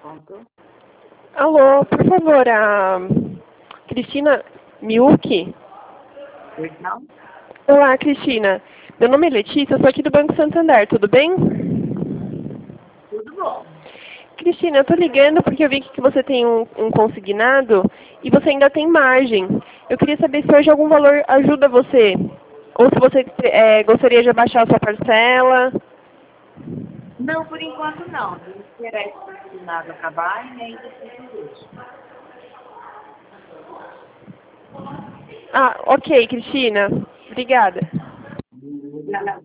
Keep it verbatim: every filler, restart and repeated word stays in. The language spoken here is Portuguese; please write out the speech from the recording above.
Pronto. Alô, por favor, a Cristina Miuki? Pois não? Olá, Cristina. Meu nome é Letícia, eu sou aqui do Banco Santander, tudo bem? Tudo bom. Cristina, eu estou ligando porque eu vi que você tem um, um consignado e você ainda tem margem. Eu queria saber se hoje algum valor ajuda você. Ou se você é, gostaria de abaixar a sua parcela. Não, por enquanto não. Vamos esperar esse consignado acabar e aí depois eu vejo. Ah, ok, Cristina. Obrigada. Não, não.